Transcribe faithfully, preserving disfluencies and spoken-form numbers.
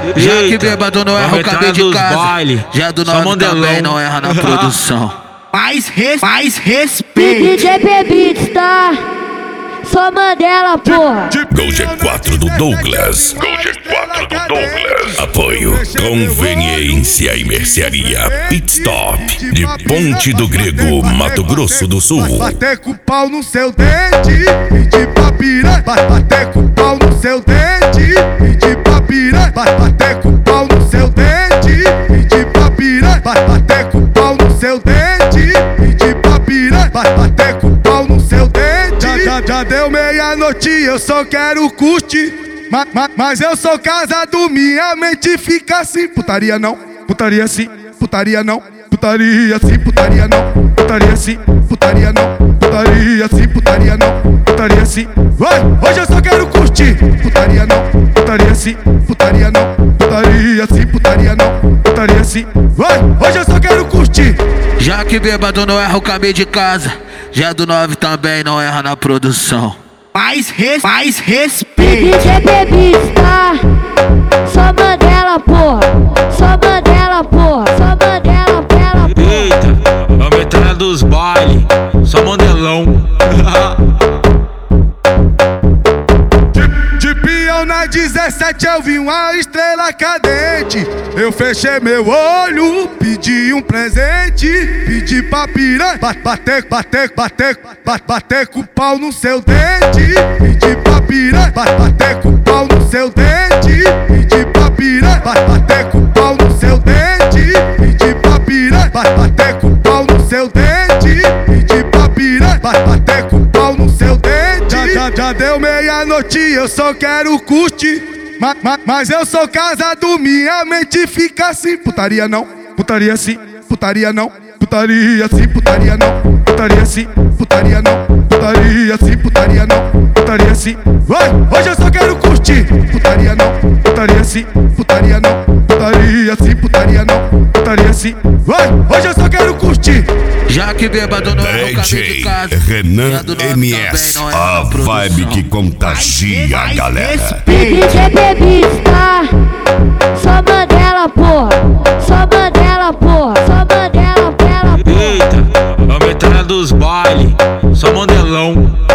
Já que bêbado não erra o cabelo de casa, baile. Já do nove também não erra na produção. Mais, res, mais respeito. D J Beats, tá? Só Mandela, porra. Gol G quatro do Douglas. Gol G quatro do Douglas. Apoio Conveniência e Mercearia Pit Stop de Ponte do Grego, Mato Grosso do Sul. Bater com o pau no seu dente, pedir pra piranha. Bater com o pau no seu dente, pedir pra piranha. Bater com o pau no seu dente, pedir pra piranha. Bater com o pau no seu dente, pedir pra piranha. Bater com o pau no seu dente. Já, já, já deu meia-noite, eu só quero curtir. Ma, ma, mas eu sou casado, minha mente fica assim. Putaria não, putaria sim, putaria não. Putaria sim, putaria não. Putaria sim, putaria não. Putaria sim, putaria não. Putaria sim. Vai, hoje eu só quero curtir. Putaria não, putaria sim, putaria não. Putaria sim, putaria não. Putaria sim. Vai, hoje eu só quero curtir. Já que bêbado não erra o cabelo de casa, já do nove também não erra na produção. Mais, res, mais respeito. D J Beats, tá? Só Mandela, porra. Só Mandela, porra. Só Mandela, pela porra. Eita, a metralha dos baile. Só Mandelão. De peão na dezessete eu vi uma estrela cadente. Eu fechei meu olho, pedi um presente. Pedi pra piranha bater, bater, bater, bater, bater com o pau no seu dente. Pedi pra piranha bater com o pau no seu dente. Pedi pra piranha bater com o pau no seu dente. Pedi pra piranha bater com o pau no seu dente. Pedi pra piranha bater com o pau no seu dente. Já, já, já deu meia-noite, eu só quero curtir. Ma, ma, mas eu sou casado, minha mente fica assim. Putaria não, putaria sim, putaria não. Putaria sim, putaria não. Putaria sim, putaria não. Putaria sim, putaria não. Putaria sim. Vai, hoje eu só quero curtir. Putaria não, putaria sim, putaria não. Putaria sim, putaria não. Putaria sim. Vai, hoje eu só quero curtir. Já que bêbado não erra o cabelo de casa, Renan M S, a vibe que contagia a galera. D J Beats, tá? Só Mandela, porra. Só Mandela, porra. Só Mandela, pela porra. Eita, a metralha dos baile. Só Mandelão.